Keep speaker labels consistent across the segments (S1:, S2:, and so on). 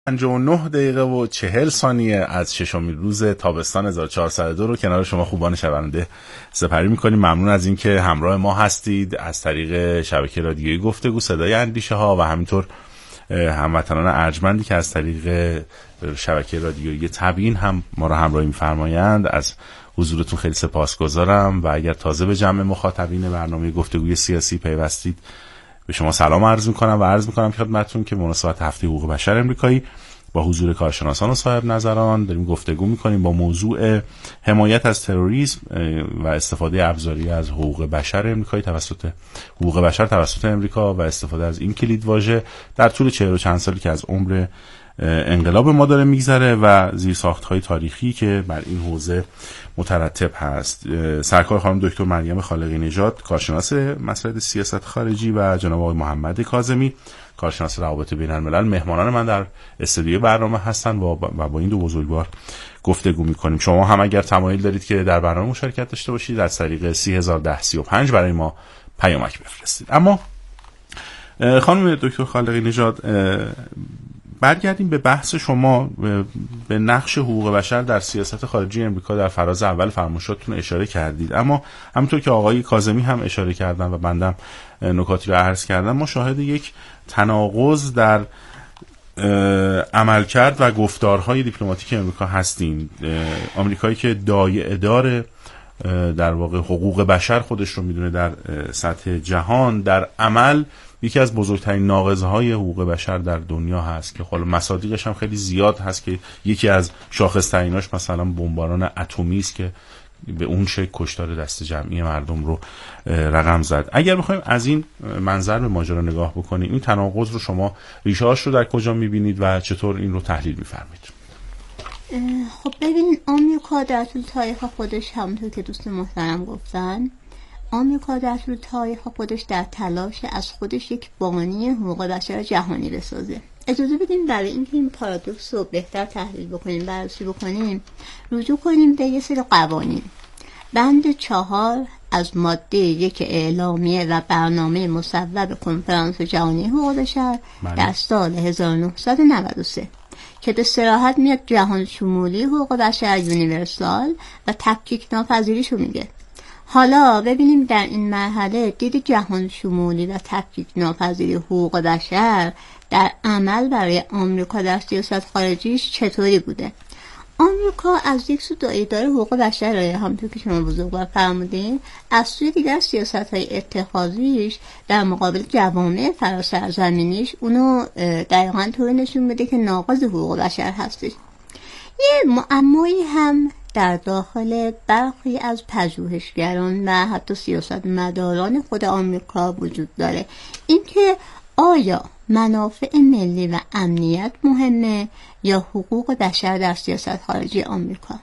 S1: 59 دقیقه و 40 ثانیه از ششمین روز تابستان 1402 رو کنار شما خوبان شنونده سپری می‌کنیم. ممنون از اینکه همراه ما هستید از طریق شبکه رادیویی گفتگو صدای اندیشه ها و همینطور هموطنان ارجمندی که از طریق شبکه رادیویی تبیین هم ما رو همراهی می‌فرمایند. از حضورتون خیلی سپاسگزارم و اگر تازه به جمع مخاطبین برنامه گفتگوی سیاسی پیوستید به شما سلام عرض میکنم و عرض میکنم خدمتتون که مناسبت هفته حقوق بشر امریکایی با حضور کارشناسان و صاحب نظران داریم گفتگو میکنیم با موضوع حمایت از تروریسم و استفاده ابزاری از حقوق بشر امریکایی توسط امریکا و استفاده از این کلید واژه در طول 40 و چند سالی که از عمر انقلاب ما داره میگذره و زیرساخت‌های تاریخی که بر این حوزه مترتب هست. سرکار خانم دکتر مریم خالقی نژاد کارشناس مسائل سیاست خارجی و جناب آقای محمد کاظمی کارشناس روابط بین‌الملل مهمانان من در استودیو برنامه هستن و با این دو بزرگوار گفتگو می‌کنیم. شما هم اگر تمایل دارید که در برنامه مشارکت داشته باشید از طریق 301035 برای ما پیامک بفرستید. اما خانم دکتر خالقی نژاد برگردیم به بحث شما به نقش حقوق بشر در سیاست خارجی امریکا در فراز اول فرمایشاتتون اشاره کردید، اما همونطور که آقای کاظمی هم اشاره کردن و بندم نکاتی رو عرض کردم ما شاهد یک تناقض در عملکرد و گفتارهای دیپلماتیک امریکا هستیم. آمریکایی که دایره دار در واقع حقوق بشر خودش رو میدونه در سطح جهان، در عمل یکی از بزرگترین ناقض‌های حقوق بشر در دنیا هست که خب مصادیقش هم خیلی زیاد هست که یکی از شاخص‌تریناش مثلا بمباران اتمی است که به اون شکل کشتار دست جمعی مردم رو رقم زد. اگر بخوایم از این منظر به ماجرا نگاه بکنیم، این تناقض رو شما ریشه‌هاش رو در کجا می‌بینید و چطور این رو تحلیل می‌فرمایید؟
S2: خب ببینید، آمریکا در طول تاریخ خودش همونطور که دوست محترم گفتن، آمریکا در طول تاریخ خودش در تلاش از خودش یک بانی حقوق بشر جهانی بسازه. اجازه بدیم برای اینکه این پارادوکس رو بهتر تحلیل بکنیم، بررسی بکنیم، رجوع کنیم به یه سری قوانین. بند 4 از ماده 1 اعلامیه و برنامه مصوب کنفرانس جهانی حقوق بشر در سال 1993 که به صراحت میاد جهان شمولی حقوق بشر یونیورسال و تفکیک ناپذیریشو میگه. حالا ببینیم در این مرحله دید جهان شمولی و تفکیک ناپذیری حقوق بشر در عمل برای آمریکا در سیاست خارجیش چطوری بوده. آمریکا از یک سو دایره حقوق بشر را همونطور که شما بزرگوار فرمودین، از سوی دیگر سیاست‌های اتخاذیش در مقابل جوامع فراسرزمینیش اونو دقیقاً طوری نشون میده که ناقض حقوق بشر هستش. یه معمایی هم در داخل برخی از پژوهشگران و حتی سیاستمداران خود آمریکا وجود داره، اینکه آیا منافع ملی و امنیت مهمه یا حقوق بشر در سیاست خارجی آمریکا؟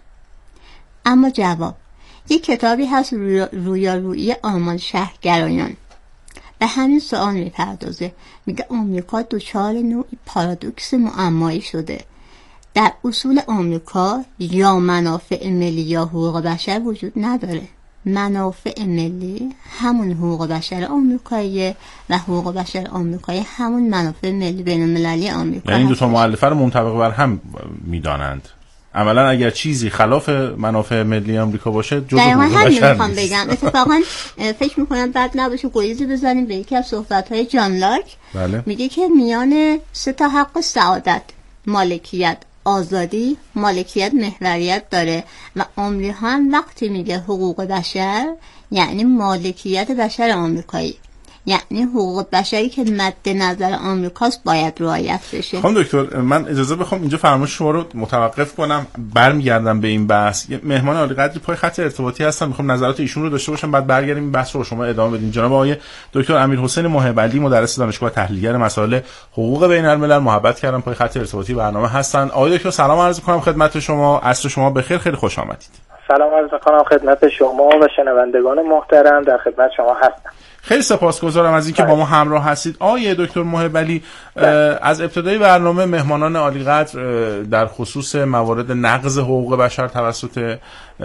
S2: اما جواب، یک کتابی هست رویارویی آرمان شهرگرایان به همین سوال میپردازه. میگه آمریکا دچار نوعی پارادوکس معمایی شده. در اصول آمریکا یا منافع ملی یا حقوق بشر وجود نداره. منافع ملی همون حقوق بشر آمریکاییه و حقوق بشر آمریکایی همون منافع ملی بین المللی آمریکا.
S1: یعنی این دو تا مؤلفه رو منطبق بر هم میدانند. عملا اگر چیزی خلاف منافع ملی آمریکا باشه جزء حقوق بشر نیست.
S2: بگم اتفاقا فکر می‌کنم بد نباشه گریزی بزنیم به یکی از صحبت‌های جان لاک.
S1: بله.
S2: میگه که میان 3 تا حق سعادت، مالکیت، آزادی، مالکیت، محوریت داره و آمریکا هم وقتی میگه حقوق بشر یعنی مالکیت بشر آمریکایی، یعنی حقوق بشری که مد نظر آمریکاست باید رعایت بشه.
S1: خانم دکتر، من اجازه بخوام اینجا فرمایش شما رو متوقف کنم، برمیگردم به این بحث. یه مهمان عالی قدری پای خط ارتباطی هستم، میخوام نظرات ایشون رو داشته باشم، بعد برگردیم این بحث رو شما ادامه بدین. جناب آقای دکتر امیرحسین محب علی، مدرس دانشگاه تحلیلگر مسائل حقوق بین الملل، محبت کردم پای خط ارتباطی برنامه هستن. آقای دکتر سلام عرض می‌کنم خدمت شما. عصر شما بخیر، خیلی خوش آمدید.
S3: سلام عرض می‌کنم خدمت شما و شنوندگان محترم، در خدمت شما هستم.
S1: خیلی سپاسگزارم از اینکه با ما همراه هستید. آقای دکتر محب علی، از ابتدای برنامه مهمانان عالی قدر در خصوص موارد نقض حقوق بشر توسط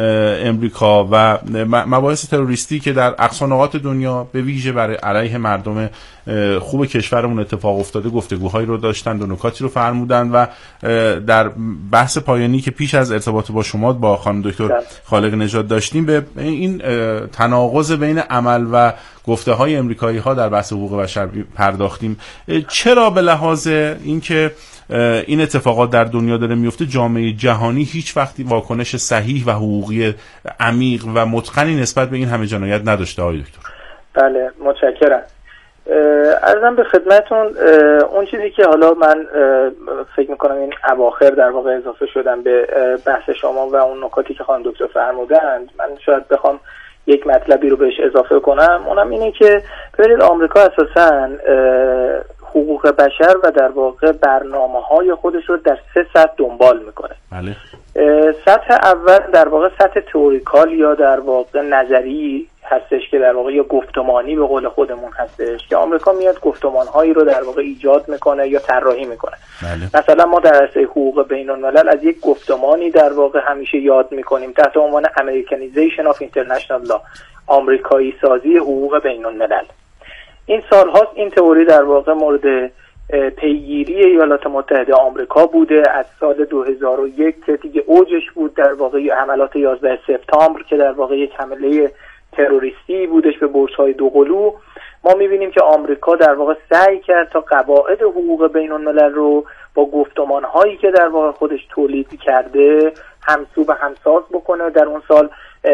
S1: امریکا و مباحث تروریستی که در اقصا نقاط دنیا به ویژه برای علیه مردم خوب کشورمون اتفاق افتاده گفتگوهایی رو داشتن و نکاتی رو فرمودن و در بحث پایانی که پیش از ارتباط با شما با خانم دکتر خالق نژاد داشتیم به این تناقض بین عمل و گفته های امریکایی ها در بحث حقوق بشر پرداختیم. چرا به لحاظ اینکه این اتفاقات در دنیا داره میفته جامعه جهانی هیچ وقتی واکنش صحیح و حقوقی عمیق و متقنی نسبت به این همه جنایت نداشته آقای دکتر؟
S3: بله متشکرم. عرضم به خدمتون اون چیزی که حالا من فکر میکنم این اواخر در واقع اضافه شدم به بحث شما و اون نکاتی که خانم دکتر فرمودند، من شاید بخوام یک مطلبی رو بهش اضافه کنم، اونم اینه که ببینید آمریکا اساساً حقوق بشر و در واقع برنامه‌های خودش رو در 3 سطح دنبال میکنه.
S1: بله.
S3: سطح اول در واقع سطح تئوریکال یا در واقع نظری هستش که در واقع یا گفتمانی به قول خودمون هستش که آمریکا میاد گفتمان‌هایی رو در واقع ایجاد میکنه یا طراحی میکنه.
S1: بله.
S3: مثلا ما در عرصه حقوق بین‌الملل از یک گفتمانی در واقع همیشه یاد میکنیم تحت عنوان Americanization of International Law، آمریکایی سازی حقوق بین‌الملل. این سال‌هاست این تئوری در واقع مورد پیگیری ایالات متحده آمریکا بوده. از سال 2001 که دیگه اوجش بود در واقع حملات 11 سپتامبر که در واقع یک حمله تروریستی بودش به بورس‌های دوقلو، ما می‌بینیم که آمریکا در واقع سعی کرد تا قواعد حقوق بین‌الملل رو با گفتمان‌هایی که در واقع خودش تولید کرده همسو و همساز بکنه. در اون سال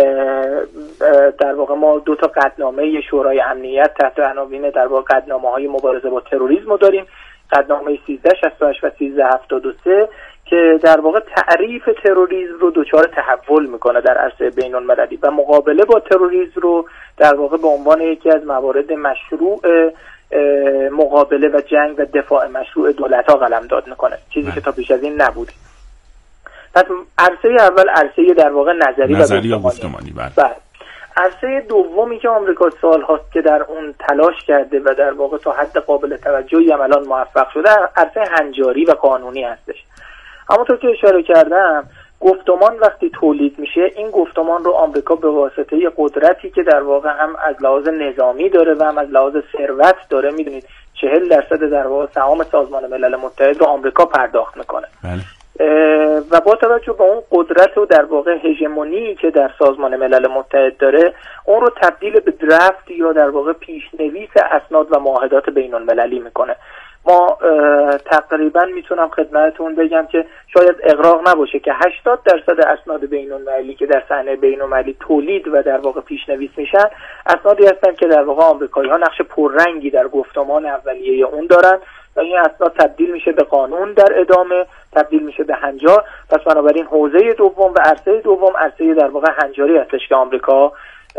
S3: در واقع ما 2 تا قطعنامه شورای امنیت تحت عناوین در واقع قطعنامه‌های مبارزه با تروریسم داریم، قطعنامه 1368 و 1373 که در واقع تعریف تروریسم رو دچار تحول میکنه در عرصه بین‌المللی و مقابله با تروریسم رو در واقع به عنوان یکی از موارد مشروع مقابله و جنگ و دفاع مشروع دولت‌ها قلمداد میکنه، چیزی که تا پیش از این نبوده. پس عرصه اول عرصه در واقع نظری و گفتمانی. بله. عرصه دومی که آمریکا سال هاست که در اون تلاش کرده و در واقع تا حد قابل توجهی هم الان موفق شده عرصه هنجاری و قانونی هستش. همونطور که اشاره کردم گفتمان وقتی تولید میشه این گفتمان رو آمریکا به واسطه قدرتی که در واقع هم از لحاظ نظامی داره و هم از لحاظ ثروت داره، میدونید 40% در واقع سهام سازمان ملل متحد رو آمریکا پرداخت میکنه.
S1: بله.
S3: و با توجه به اون قدرت و در واقع هژمونی که در سازمان ملل متحد داره اون رو تبدیل به درفت یا در واقع پیشنویس اسناد و معاهدات بین المللی میکنه. ما تقریبا میتونم خدمتتون بگم که شاید اغراق نباشه که 80% اسناد بین المللی که در صحنه بین المللی تولید و در واقع پیشنویس میشن اسنادی هستن که در واقع آمریکایی‌ها نقش پررنگی در گفتمان اولیه اون دارن و این اسناد تبدیل میشه به قانون در ادامه، تبدیل میشه به هنجار. پس بنابراین حوزه دوم و عرصه دوم عرصه در واقع هنجاری هستش که آمریکا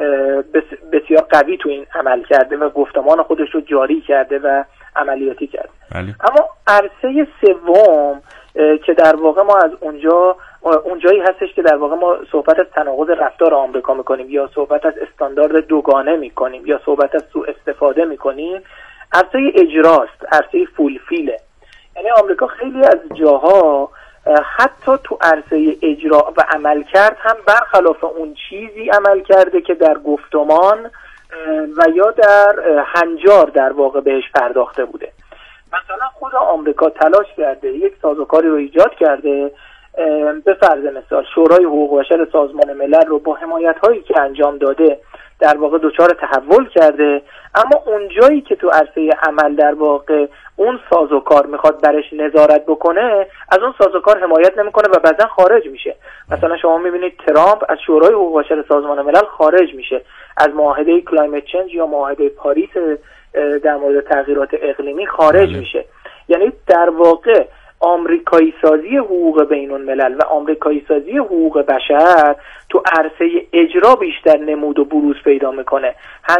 S3: بسیار قوی تو این عمل کرده و گفتمان خودش رو جاری کرده و عملیاتی کرده. اما عرصه سوم که در واقع ما از اونجایی هستش که در واقع ما صحبت از تناقض رفتار آمریکا میکنیم یا صحبت از استاندارد دوگانه میکنیم یا صحبت از سوء استفاده میکنیم، عرصه اجراست، عرصه فولفیله. یعنی آمریکا خیلی از جاها حتی تو عرصه اجرا و عمل کرد هم برخلاف اون چیزی عمل کرده که در گفتمان و یا در هنجار در واقع بهش پرداخته بوده. مثلا خود آمریکا تلاش کرده یک سازوکاری رو ایجاد کرده، به فرض مثال شورای حقوق بشر سازمان ملل رو با حمایت‌هایی که انجام داده در واقع دچار تحول کرده، اما اونجایی که تو عرصه عمل در واقع اون سازوکار میخواد برش نظارت بکنه از اون سازوکار حمایت نمیکنه و بعداً خارج میشه. مثلا شما میبینید ترامپ از شورای حقوق بشر سازمان ملل خارج میشه، از معاهده کلایمت چنج یا معاهده پاریس در مورد تغییرات اقلیمی خارج میشه. یعنی در واقع آمریکایی سازی حقوق بین الملل و آمریکایی سازی حقوق بشر تو عرصه اجرا بیشتر نمود و بروز پیدا میکنه.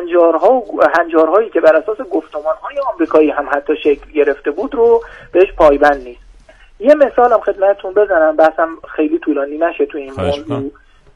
S3: هنجارهایی که بر اساس گفتمانهای آمریکایی هم حتی شکل گرفته بود رو بهش پایبند نیست. یه مثال هم خدمتتون بزنم، بحثم خیلی طولانی نشه تو این موضوع.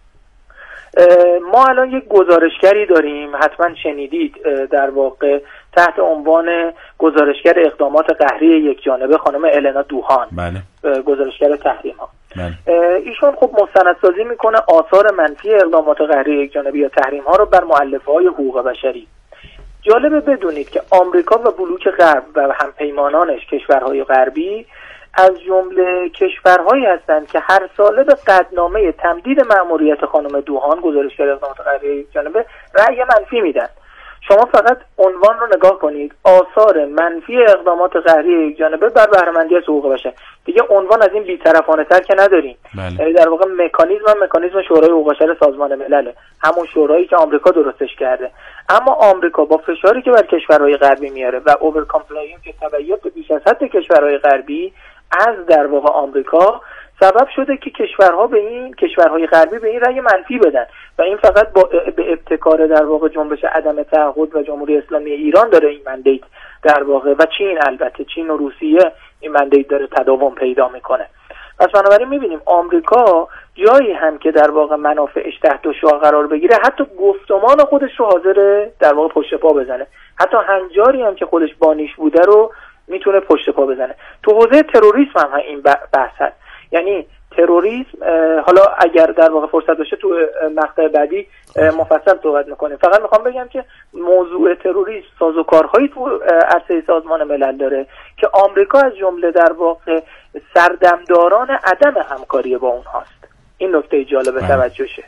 S3: ما الان یک گزارشگری داریم، حتما شنیدید، در واقع تحت عنوان گزارشگر اقدامات قهری یک جانبه، خانم النا دوهان.
S1: بله.
S3: گزارشگر تحریم ها.
S1: بله.
S3: ایشون خب مستندسازی میکنه آثار منفی اقدامات قهری یک جانبه یا تحریم ها رو بر مؤلفه های حقوق بشری. جالبه بدونید که آمریکا و بلوک غرب و همپیمانانش کشورهای غربی از جمله کشورهایی هستند که هر ساله به قطعنامه تمدید مأموریت خانم دوهان گزارشگر اقدامات غربی یکجانبه رأی منفی میدن. شما فقط عنوان رو نگاه کنید، آثار منفی اقدامات قهری یکجانبه بر بهره‌مندی از حقوق بشر. دیگه عنوان از این بی‌طرفانه‌تر که نداریم. یعنی در واقع مکانیزم شورای حقوق بشر سازمان ملله، همون شورایی که آمریکا درستش کرده. اما آمریکا با فشاری که بر کشورهای غربی میاره و اوور کامپلاینس که تبعیت به بیش از حد کشورهای غربی از در واقع آمریکا سبب شده که کشورهای غربی به این رأی منفی بدن و این فقط به ابتکار در واقع جنبش عدم تعهد و جمهوری اسلامی ایران داره این مندیت در واقع و چین و روسیه این مندیت داره تداوم پیدا میکنه. پس بنابراین میبینیم آمریکا جایی هم که در واقع منافعش تحت شعاع قرار بگیره حتی گفتمان خودش رو حاضره در واقع پشت پا بزنه، حتی هنجاری هم که خودش بانیش بوده رو میتونه پشت پا بزنه. تو حوزه تروریسم هم این بحث هست. یعنی تروریسم، حالا اگر در واقع فرصت بشه تو مقطع بعدی مفصل صحبت میکنیم. فقط میخوام بگم که موضوع تروریسم سازوکارهایی تو عرصه سازمان ملل داره که آمریکا از جمله در واقع سردمداران عدم همکاری با اونهاست. این نکته جالب توجه شه.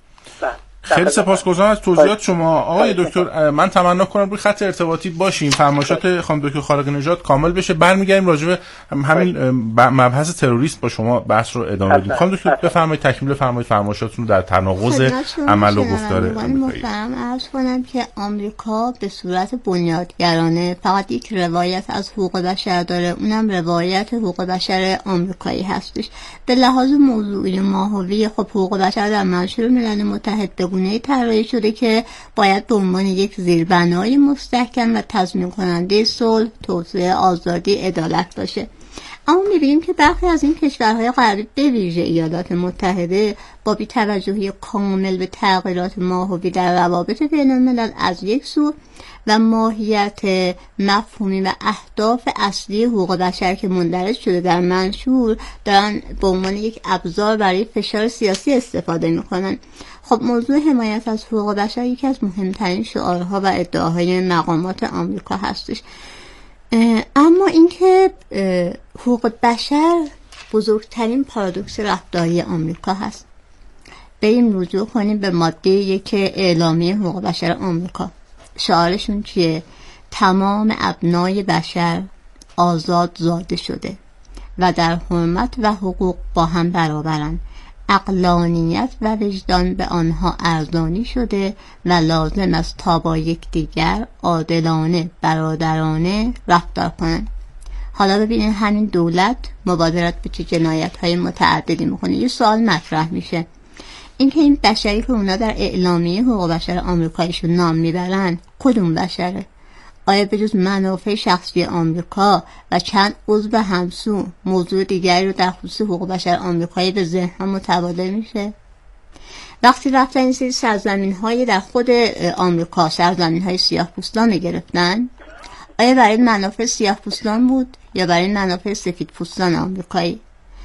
S1: خیلی سپاسگزارم از توضیحات شما آقای دکتر. من تمنا کنم روی خط ارتباطی باشیم، فرمایشات خانم دکتر خارق نژاد کامل بشه، برمیگردیم راجع به همین مبحث تروریسم با شما بحث رو ادامه بدیم. خانم دکتر بفرمایید تکمیل فرمایشاتتون رو در تناقض عمل و گفتار آمریکایی.
S2: عرض کنم که آمریکا به صورت بنیادگرانه فقط یک روایت از حقوق بشر داره، اونم روایت حقوق بشر آمریکایی هستش. به لحاظ موضوعی ماهوی خب حقوق بشر در منشور ملل متحد به گونه‌ای طراحی شده که باید به عنوان یک زیربنای مستحکم و تضمین کننده صلح، توسعه، آزادی، عدالت باشه. اما می‌بینیم که برخی از این کشورهای غربی به ویژه ایالات متحده با بی‌توجهی کامل به تغییرات ماهوی در روابط بین‌الملل از یک سو و ماهیت مفهومی و اهداف اصلی حقوق بشر که مندرج شده در منشور دارن به عنوان یک ابزار برای فشار سیاسی استفاده می‌کنن. خب موضوع حمایت از حقوق بشر یکی از مهمترین شعارها و ادعاهای مقامات آمریکا هستش. اما اینکه حقوق بشر بزرگترین پارادوکس رفتاری آمریکا هست. بریم رجوع کنیم به ماده 1 اعلامیه حقوق بشر آمریکا. شعارشون چیه؟ تمام ابنای بشر آزاد زاده شده و در حرمت و حقوق با هم برابرند. عقلانیت و وجدان به آنها ارزانی شده و لازم است تا با یکدیگر عادلانه برادرانه رفتار کنند. حالا ببینید همین دولت مبادرت به چه جنایت‌های متعددی میکنه. یه سوال مطرح میشه، اینکه این بشری که اونا در اعلامیه حقوق بشر آمریکاییشون نام میبرن کدوم بشره؟ آیا به جز منافع شخصی آمریکا و چند عضو همسو موضوع دیگری رو در خصوص حقوق بشر آمریکایی به ذهن متبادر میشه؟ وقتی رفتن این سری سرزمین‌های در خود آمریکا، سرزمین‌های سیاه‌پوستان گرفتن، آیا برای منافع سیاه‌پوستان بود یا برای منافع سفیدپوستان آمریکایی؟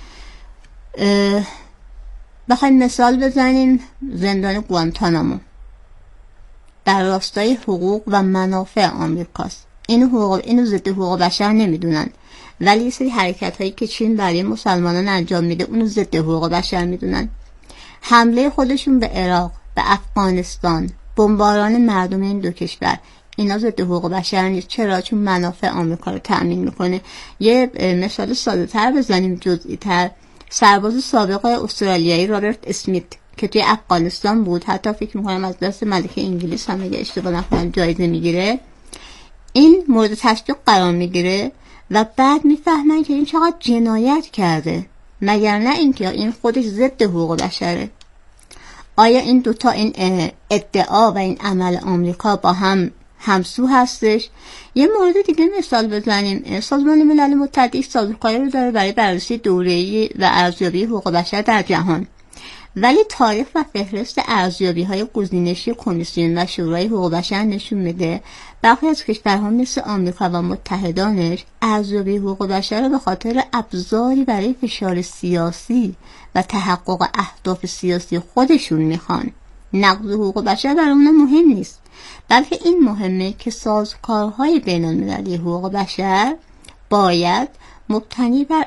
S2: بخوایم مثال بزنیم، زندان گوانتانامو در راستای حقوق و منافع آمریکاست. اینو ضد حقوق بشر نمیدونن، ولی یه سری حرکت هایی که چین برای مسلمانان انجام میده اونو ضد حقوق بشر میدونن. حمله خودشون به عراق، به افغانستان، بمباران مردم این دو کشور، اینا ضد حقوق بشر نیست. چرا؟ چون منافع آمریکا رو تأمین میکنه. یه مثال ساده تر بزنیم، جزئی تر. سرباز سابق استرالیایی رابرت اسمیت که توی افغانستان بود، حتی فکر میکنم از دست ملکه انگلیس هم اگه اشتباه نکنم جایزه میگیره، این مورد تشویق قرار میگیره و بعد میفهمن که این چقدر جنایت کرده، مگر نه اینکه این خودش ضد حقوق بشره. آیا این دوتا، این ادعا و این عمل آمریکا با هم همسو هستش؟ یه مورد دیگه مثال بزنیم. سازمان ملل متحد یک سازوکاری رو داره برای بررسی دوره‌ای و ارزیابی حقوق بشر در جهان، ولی تاریخ و فهرست ارزیابی‌های گزینشی کمیسیون و شورای حقوق بشر نشون میده برخی از کشورها مثل آمریکا و متحدانش ارزیابی حقوق بشر رو به خاطر ابزاری برای فشار سیاسی و تحقق اهداف سیاسی خودشون میخوان، نقض حقوق بشر برای اونا مهم نیست، بلکه این مهمه که سازوکارهای بین المللی حقوق بشر باید مبتنی بر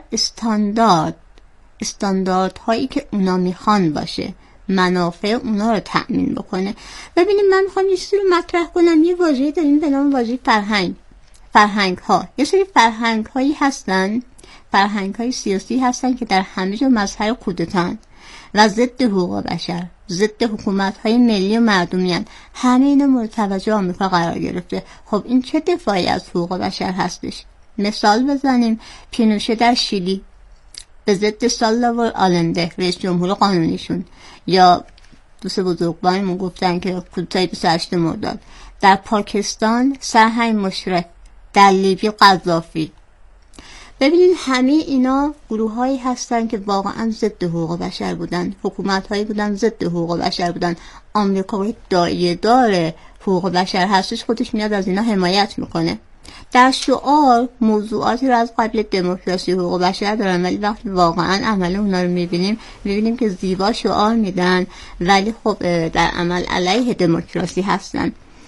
S2: استانداردهایی که اونا میخوان باشه، منافع اونا رو تأمین بکنه. ببینید من میخوام یه چیزی رو مطرح کنم. یه واژه‌ای داریم به نام واژه فرهنگ ها. یه سری فرهنگ هایی هستن، فرهنگ های سیاسی هستن که در همه جا مظهر کودتان و ضد حقوق بشر، ضد حکومت های ملی و مردمیان. همه اینا مورد توجه آمریکا قرار گرفته. خب این چه دفاعی از حقوق بشر هستش؟ مثال بزنیم، پینوشه در شیلی به ضد سالوادور آلنده رئیس جمهور قانونیشون، یا دوست بزرگوارمون گفتن که کودتای 28 مرداد، در پاکستان سرهنگ مشرف، در لیبی قذافی. ببینید همه اینا گروه هایی هستن که واقعا ضد حقوق بشر بودن، حکومت هایی بودن ضد حقوق بشر بودن. آمریکا دایه داره حقوق بشر هستش، خودش میاد از اینا حمایت میکنه. در شعار موضوعاتی رو از قبل دموکراسی و حقوق بشر دارن، ولی وقتی واقعا عمل اونا رو میبینیم که زیبا شعار میدن ولی خب در عمل علیه دموکراسی هستن.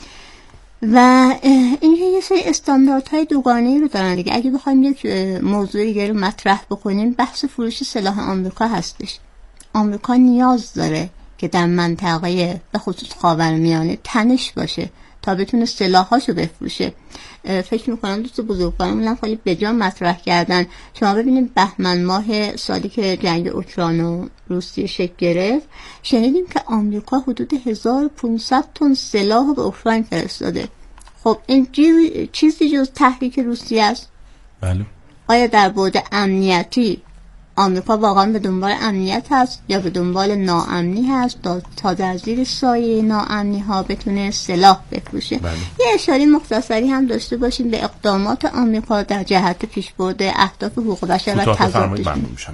S2: و این یه سری استانداردهای دوگانه‌ای رو دارن دیگه. اگه بخوایم یک موضوع دیگه رو مطرح بکنیم، بحث فروش سلاح آمریکا هستش. آمریکا نیاز داره که در منطقه به خصوص خاورمیانه تنش باشه تا بتونه سلاحاشو بفروشه. فکر میکنم دوست بزرگوارمون خیلی بجا مطرح کردن. شما ببینید بهمن ماه سالی که جنگ اوکراین و روسیه شکل گرفت، شنیدیم که آمریکا حدود 1500 تن سلاح به اوکراین فرستاده. خب این چیزی جز تحریک روسیه است؟
S1: بله.
S2: آیا در بعد امنیتی آمریکا واقعا به دنبال امنیت هست یا به دنبال ناامنی هست تا در زیر سایه ناامنی ها بتونه سلاح بفروشه؟
S1: بله.
S2: یه اشاره مختصری هم داشته باشیم به اقدامات آمریکا در جهت پیشبرد اهداف حقوق بشر و تضادش.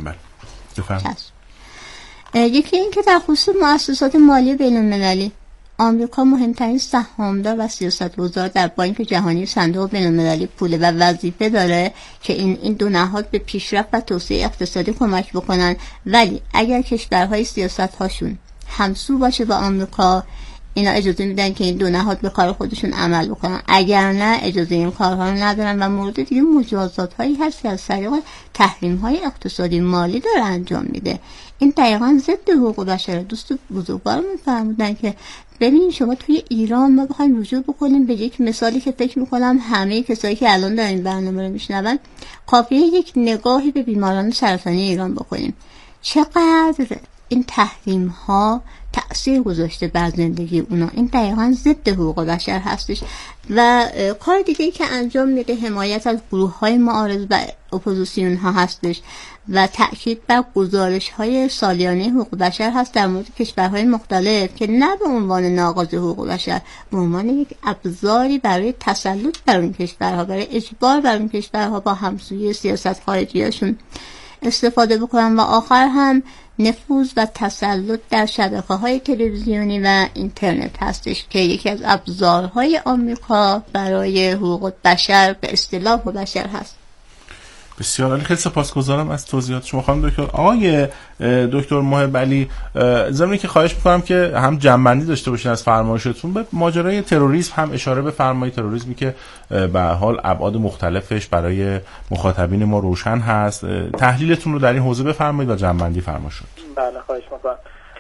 S2: یکی این که در خصوص مؤسسات مالی بین المللی، آمریکا مهمترین سهامدار و سیاستگزار در بانک جهانی، صندوق بین‌المللی پول و وظیفه داره که این دو نهاد به پیشرفت و توسعه اقتصادی کمک بکنن. ولی اگر کشورهای سیاست‌هاشون همسو باشه با آمریکا، اینا اجازه میدن که این دو نهاد به کار خودشون عمل بکنن، اگر نه اجازه این کارها رو ندارن. و مورد دیگه مجازات‌هایی هست که از طریق تحریم‌های اقتصادی مالی داره انجام میده. این دقیقاً ضد حقوق بشر. دوست بزرگوارمون فرمودن که ببینید شما توی ایران، ما بخوایم رجوع بکنیم به یک مثالی که فکر میکنم همه کسایی که الان دارن این برنامه رو میشنون کافیه یک نگاهی به بیماران سرطانی ایران بکنیم. چقدر این تحریم ها تأثیر گذاشته بر زندگی اونا. این دقیقاً ضد حقوق بشر هستش. و کار دیگه که انجام میده حمایت از گروه های معارض و اپوزیسیون ها هستش و تأکید بر گزارش های سالیانه حقوق بشر هست در مورد کشورهای مختلف که نه به عنوان ناقض حقوق بشر، به عنوان یک ابزاری برای تسلط بر اون کشورها، برای اجبار بر اون کشورها با همسویی سیاست خارجیشون استفاده بکنن. و آخر هم نفوذ و تسلط در شبکه‌های تلویزیونی و اینترنت هستش که یکی از ابزارهای آمریکا برای حقوق بشر به اصطلاح حقوق بشر هست.
S1: بسیار عالی، خیلی سپاسگزارم از توضیحات شما خانم دکتر. آقای دکتر محب علی، ضمن که خواهش می‌کنم که هم جنبندی داشته باشین از فرمایشتون به ماجرای تروریسم هم اشاره بفرمایید. تروریسمی که به هر حال ابعاد مختلفش برای مخاطبین ما روشن هست، تحلیلتون رو در این حوزه بفرمایید و جنبندی فرمایشتون.
S3: بله خواهش می‌کنم.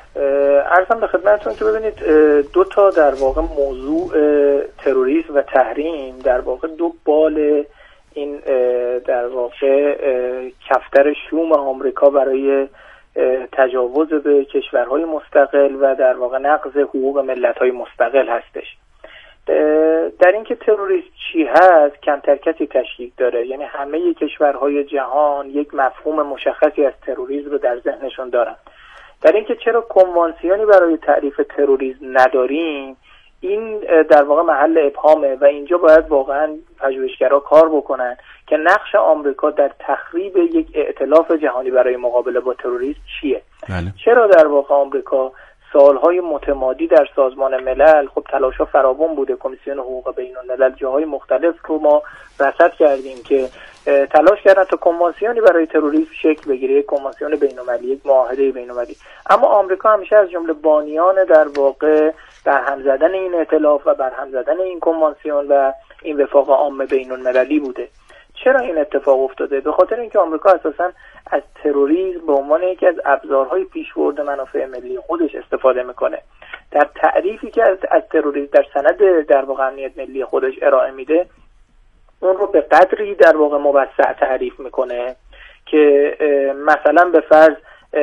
S3: عرضم به خدمتتون که ببینید دو تا در واقع موضوع تروریسم و تحریم در واقع دو بال این در واقع کفتر شوم آمریکا برای تجاوز به کشورهای مستقل و در واقع نقض حقوق ملت‌های مستقل هستش. در اینکه تروریسم چی هست کمتر کسی تشکیک داره، یعنی همه کشورهای جهان یک مفهوم مشخصی از تروریسم رو در ذهنشون دارن. در اینکه چرا کنوانسیونی برای تعریف تروریسم نداریم، این در واقع محل ابهامه و اینجا باید واقعا پژوهشگرا کار بکنن که نقش آمریکا در تخریب یک ائتلاف جهانی برای مقابله با تروریسم چیه.
S1: بله.
S3: چرا در واقع آمریکا سالهای متمادی در سازمان ملل خب تلاش‌ها فراوان بوده. کمیسیون حقوق بین‌الملل جاهای مختلف رو ما رصد کردیم که تلاش کردن تا کنوانسیونی برای تروریسم شکل بگیره، یک کنوانسیون بین‌المللی، یک معاهده بین‌المللی. اما آمریکا همیشه از جمله بانیان در واقع برهم زدن این ائتلاف و برهم زدن این کنوانسیون و این وفاق عام بین‌المللی بوده. چرا این اتفاق افتاده؟ به خاطر اینکه آمریکا اساساً از تروریسم به عنوان یکی از ابزارهای پیشبرد منافع ملی خودش استفاده میکنه. در تعریفی که از تروریسم در سند در واقع امنیت ملی خودش ارائه میده، اون رو به قدری در واقع موسع تعریف میکنه که مثلا به فرض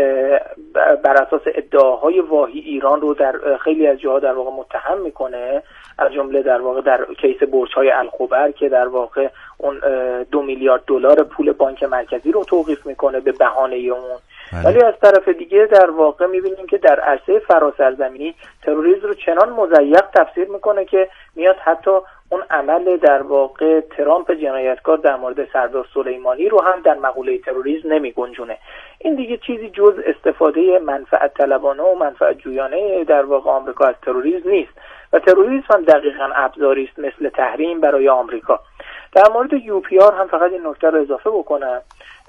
S3: بر اساس ادعاهای واهی ایران رو در خیلی از جاها در واقع متهم میکنه، از جمله در واقع در کیس برج‌های الخبر که در واقع اون 2 میلیارد دلار پول بانک مرکزی رو توقیف میکنه به بهانه اون. ولی از طرف دیگه در واقع میبینیم که در عرصه فراسرزمینی تروریسم رو چنان مضیق تفسیر میکنه که میاد حتی اون عمل در واقع ترامپ جنایتکار در مورد سردار سلیمانی رو هم در مقوله تروریسم نمیگنجونه. این دیگه چیزی جز استفاده منفعت طلبانه و منفعت جویانه در واقع آمریکا از تروریسم نیست و تروریسم هم دقیقاً ابزاری است مثل تحریم برای آمریکا. در مورد UPR هم فقط این نکته رو اضافه بکنم.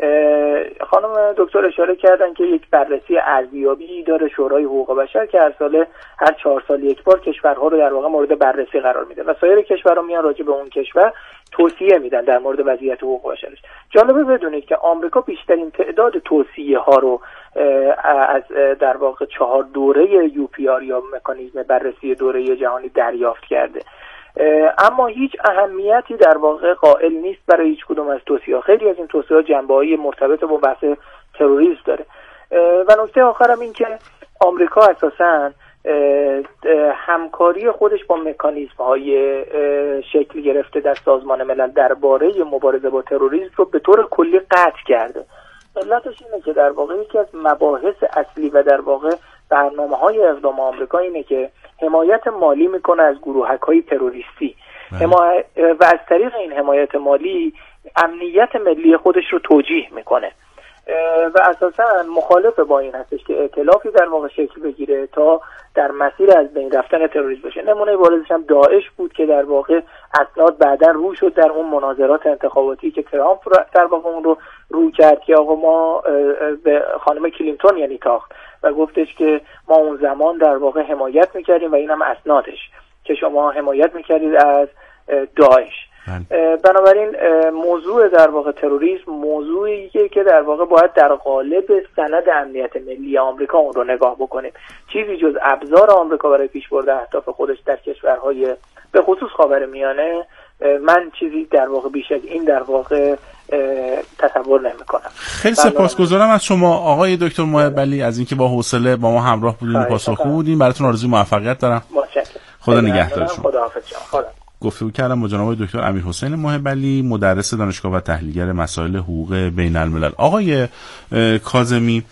S3: خانم دکتر اشاره کردن که یک بررسی ارزیابی داره شورای حقوق بشر که هر 4 سال یک بار کشورها رو در واقع مورد بررسی قرار میده و سایر کشورها میان راجع به اون کشور توصیه میدن در مورد وضعیت حقوق بشرش. جالبه بدونید که آمریکا بیشترین تعداد توصیه ها رو از در واقع 4 دوره UPR یا مکانیزم بررسی دوره جهانی دریافت کرده، اما هیچ اهمیتی در واقع قائل نیست برای هیچ کدوم از توصیه‌ها. خیلی از این توصیه‌ها جنبه‌های مرتبط با بحث تروریسم داره. و نکته آخرم این که آمریکا اساساً همکاری خودش با مکانیزم‌های شکل گرفته در سازمان ملل درباره مبارزه با تروریسم رو به طور کلی قطع کرده. علتش اینه که در واقع یکی از مباحث اصلی و در واقع برنامه‌های اقدام آمریکا اینه که حمایت مالی میکنه از گروهک‌های تروریستی و از طریق این حمایت مالی امنیت ملی خودش رو توجیه میکنه و اساساً مخالف با این هستش که ائتلافی در واقع شکل بگیره تا در مسیر از بین رفتن تروریسم باشه. نمونه بارزش هم داعش بود که در واقع اسناد بعداً رو شد در اون مناظرات انتخاباتی که ترامپ در واقع اون رو رو کرد که آقا ما به خانم کلینتون یعنی تاخت و گفتش که ما اون زمان در واقع حمایت میکردیم و این هم اسنادش که شما حمایت میکردید از داعش. بنابراین موضوع در واقع تروریسم موضوعیه که در واقع باید در قالب سند امنیت ملی آمریکا اون رو نگاه بکنیم. چیزی جز ابزار آمریکا برای پیشبرد اهداف خودش در کشورهای به خصوص خاورمیانه من چیزی در واقع بیش از این در واقع تصور نمی‌کنم.
S1: خیلی سپاسگزارم از شما آقای دکتر محب علی از اینکه با حوصله با ما همراه بودین و پاسخگو بودین. براتون آرزوی موفقیت دارم.
S3: متشکرم.
S1: خدا نگهدارتون.
S3: خداحافظ شما.
S1: گفتگو کردم با جناب دکتر امیرحسین محب علی، مدرس دانشگاه و تحلیلگر مسائل حقوق بین الملل. آقای کاظمی،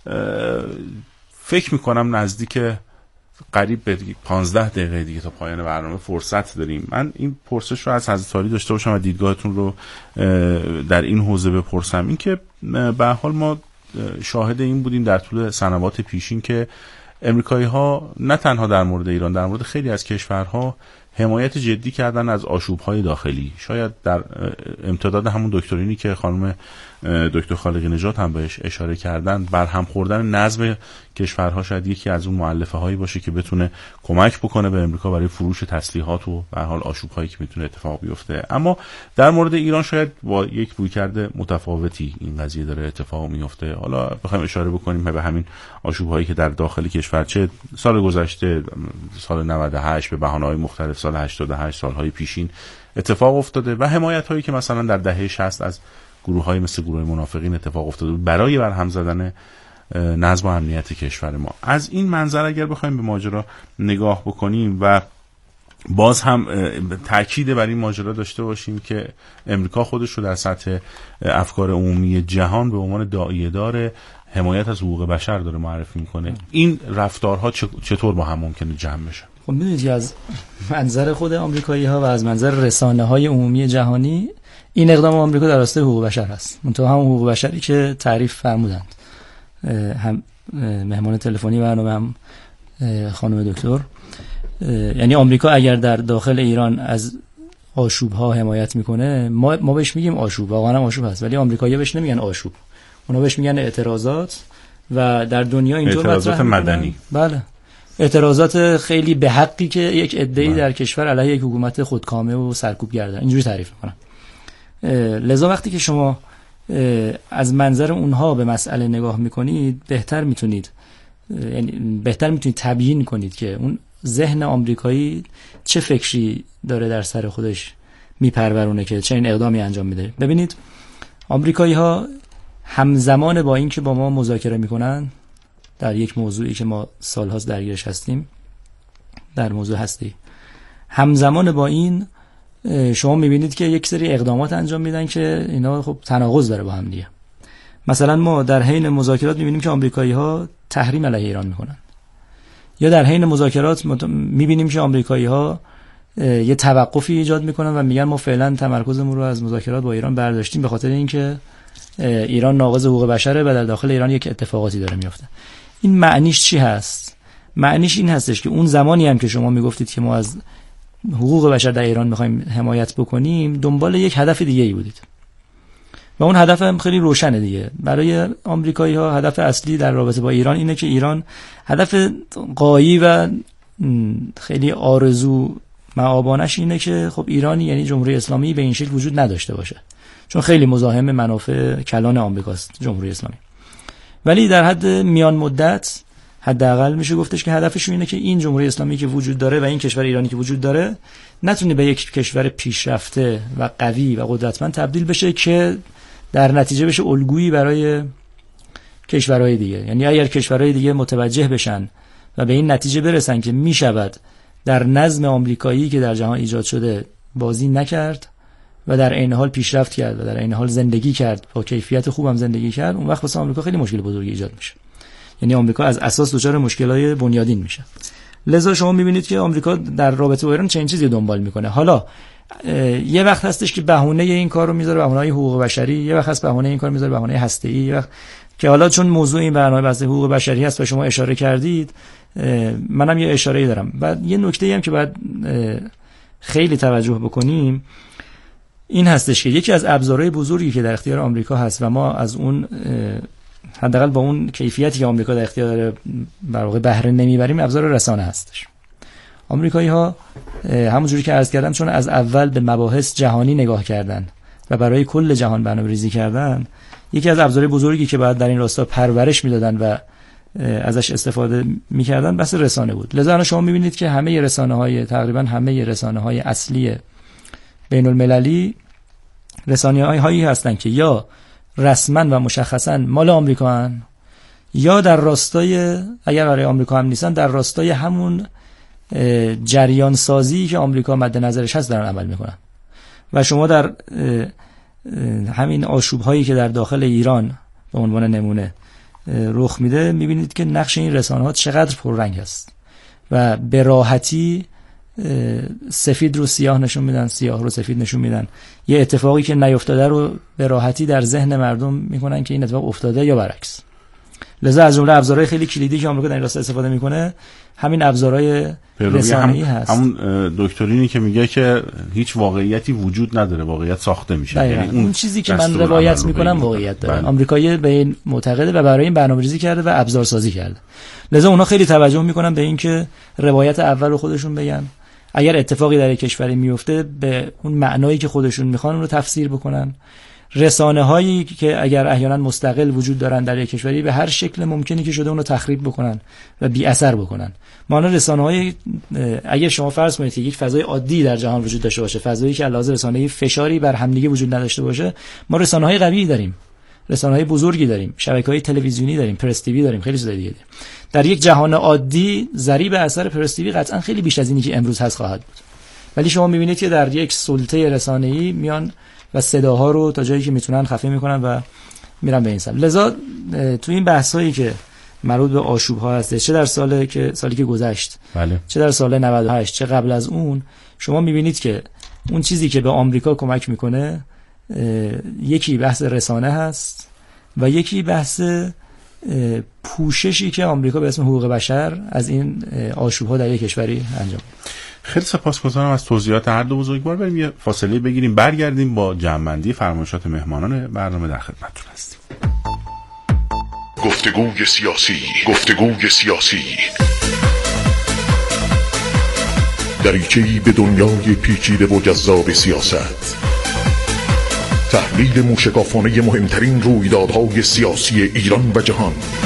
S1: فکر میکنم نزدیک قریب به 15 دقیقه دیگه تا پایان برنامه فرصت داریم. من این پرسش رو از حضرت عالی داشته باشم و دیدگاهتون رو در این حوزه بپرسم. این که به هر حال ما شاهد این بودیم در طول سنوات پیشین که امریکایی‌ها نه تنها در مورد ایران، در مورد خیلی از کشورها حمایت جدی کردن از آشوب‌های داخلی. شاید در امتداد همون دکترینی که خانم دکتر خالقی نژاد هم بهش اشاره کردن، برهم خوردن نظم کشورها شاید یکی از اون مؤلفه هایی باشه که بتونه کمک بکنه به امریکا برای فروش تسلیحات و به هر حال آشوب‌هایی که میتونه اتفاق بیفته. اما در مورد ایران شاید با یک رویکرد متفاوتی این قضیه داره اتفاق میفته. حالا بخوایم اشاره بکنیم به همین آشوب‌هایی که در داخل کشور چه سال گذشته، سال 98 به بهانه‌های مختلف، سال 88، سال‌های پیشین اتفاق افتاده و حمایت‌هایی که مثلا در دهه 60 از گروه‌های مثل گروه منافقین اتفاق افتاده برای برهم زدن نظم و امنیت کشور ما. از این منظر اگر بخوایم به ماجرا نگاه بکنیم و باز هم تاکید بر این ماجرا داشته باشیم که امریکا خودش رو در سطح افکار عمومی جهان به عنوان داعیه‌دار حمایت از حقوق بشر داره معرفی میکنه، این رفتارها چطور با هم ممکنه جمع بشه؟
S4: خب میدونید از منظر خود آمریکایی‌ها و از منظر رسانه‌های عمومی جهانی این اقدام آمریکا در راستای حقوق بشر است. منتها هم حقوق بشری که تعریف فرمودند، هم مهمان تلفنی برنامه هم خانم دکتر. یعنی آمریکا اگر در داخل ایران از آشوب ها حمایت میکنه، ما بهش میگیم آشوب، واقعا آشوب هست، ولی آمریکایی‌ها بهش نمیگن آشوب، اونا بهش میگن اعتراضات. و در دنیا اینطور
S1: اعتراضات مدنی.
S4: بله، اعتراضات خیلی به حقی که یک عده‌ای در کشور علیه یک حکومت خودکامه و سرکوب گردن، اینجوری تعریف میکنن. لذا وقتی که شما از منظر اونها به مسئله نگاه میکنید، بهتر میتونید تبیین کنید که اون ذهن آمریکایی چه فکری داره در سر خودش میپرورونه که چه این اقدامی انجام میده. ببینید آمریکایی ها همزمان با این که با ما مذاکره میکنن در یک موضوعی که ما سالهاست درگیرش هستیم، در موضوع هستی، همزمان با این شما میبینید که یک سری اقدامات انجام میدن که اینا خب تناقض داره با هم دیگه. مثلا ما در حین مذاکرات میبینیم که آمریکایی ها تحریم علیه ایران میکنن، یا در حین مذاکرات میبینیم که آمریکایی ها یه توقفی ایجاد میکنن و میگن ما فعلا تمرکزمون رو از مذاکرات با ایران برداشتیم به خاطر اینکه ایران ناقض حقوق بشره و در داخل ایران یک اتفاقاتی داره میفته. این معنیش چی هست؟ معنیش این هستش که اون زمانی هم که شما میگفتید که ما از حقوق بشر در ایران میخوایم حمایت بکنیم، دنبال یک هدف دیگه ای بودید و اون هدف هم خیلی روشنه دیگه. برای آمریکایی ها هدف اصلی در رابطه با ایران اینه که ایران، هدف غایی و خیلی آرزو معابانش اینه که خب ایرانی یعنی جمهوری اسلامی به این شکل وجود نداشته باشه، چون خیلی مزاحم منافع کلان آمریکاست جمهوری اسلامی. ولی در حد میان مدت حداقل میشه گفتش که هدفشون اینه که این جمهوری اسلامی که وجود داره و این کشور ایرانی که وجود داره نتونه به یک کشور پیشرفته و قوی و قدرتمند تبدیل بشه که در نتیجه بشه الگویی برای کشورهای دیگه. یعنی اگر کشورهای دیگه متوجه بشن و به این نتیجه برسن که میشود در نظم آمریکایی که در جهان ایجاد شده بازی نکرد و در عین حال پیشرفت کرد و در عین حال زندگی کرد، با کیفیت خوبم زندگی کرد، اون وقت واسه آمریکا خیلی مشکل بزرگی ایجاد میشه. یعنی آمریکا از اساس دچار مشکلات بنیادین میشه. لذا شما میبینید که آمریکا در رابطه با ایران چه چیزی دنبال میکنه. حالا یه وقت هستش که بهونه این کارو میذاره، بهونه حقوق بشری، یه وقت هست بهونه این کارو میذاره بهونه هسته‌ای، یه وقت که حالا چون موضوع این برنامه بحث حقوق بشری هست و شما اشاره کردید، منم یه اشاره‌ای دارم. و یه نکته‌ای هم که باید خیلی توجه بکنیم این هستش که یکی از ابزارهای بزرگی که در اختیار آمریکا هست و ما از اون حداقل با اون کیفیتی که آمریکا در اختیار داره در واقع بهره نمیبریم، ابزار رسانه هستش. آمریکایی‌ها همونجوری که عرض کردم چون از اول به مباحث جهانی نگاه کردن و برای کل جهان برنامه‌ریزی کردن، یکی از ابزارهای بزرگی که باید در این راستا پرورش میدادن و ازش استفاده میکردن بحث رسانه بود. لذا شما میبینید که همه رسانه‌های تقریبا همه رسانه‌های اصلی بین المللی رسانه‌هایی هستن که یا رسما و مشخصا مال آمریکا هستن یا در راستای، اگر برای آمریکا هم نیستن، در راستای همون جریان سازی که آمریکا مد نظرش هست دارن عمل میکنن. و شما در همین آشوب هایی که در داخل ایران به عنوان نمونه رخ میده میبینید که نقش این رسانه ها چقدر پررنگ است و به راحتی سفید رو سیاه نشون میدن، سیاه رو سفید نشون میدن. یه اتفاقی که نیفتاده رو به راحتی در ذهن مردم میکنن که این اتفاق افتاده یا برعکس. لذا از جمله ابزارهای خیلی کلیدی که آمریکا در این راستا استفاده میکنه همین ابزارهای رسانه‌ای هست.
S1: همون دکترینی که میگه که هیچ واقعیتی وجود نداره، واقعیت ساخته میشه.
S4: یعنی اون چیزی که من روایت میکنم واقعیت داره. آمریکایی به این معتقده و برای این برنامه‌ریزی کرده و ابزار سازی کرده. لذا اونا خیلی توجه میکنن به این که روایت اول رو خودشون بگن. اگر اتفاقی در یک کشوری میفته به اون معنایی که خودشون میخوان اون رو تفسیر بکنن. رسانه هایی که اگر احیانا مستقل وجود دارن در یک کشوری به هر شکل ممکنی که شده اون رو تخریب بکنن و بی اثر بکنن. معنا رسانه های، اگر شما فرض کنید که یک فضای عادی در جهان وجود داشته باشه، فضایی که علاوه رسانه‌ای فشاری بر همدیگه وجود نداشته باشه، ما رسانه های قوی داریم، رسانه های بزرگی داریم، شبکه‌های تلویزیونی داریم، پرس تیوی داریم، خیلی چیزای دیگه داریم. در یک جهان عادی ضریب اثر پرس تیوی قطعا خیلی بیش از اینی که امروز هست خواهد بود. ولی شما می‌بینید که در یک سلطه رسانه‌ای میان و صداها رو تا جایی که میتونن خفه میکنن و میرن به این سمت. لذا تو این بحثایی که مربوط به آشوب ها هست، چه در سالی که گذشت،
S1: بله،
S4: چه در سال 98، چه قبل از اون، شما میبینید که اون چیزی که به آمریکا کمک میکنه یکی بحث رسانه هست و یکی بحث پوششی که آمریکا به اسم حقوق بشر از این آشوب‌ها در یک کشوری انجام.
S1: خیلی سپاسگزارم از توضیحات هر دو بزرگوار. بریم یه فاصله بگیریم، برگردیم با جمع‌بندی فرمایشات مهمانان برنامه در خدمتتون هستیم.
S5: گفتگوی سیاسی دریچه‌ای به دنیای پیچیده و جذاب سیاست، تحلیل موشکافانه مهمترین رویدادهای سیاسی ایران و جهان.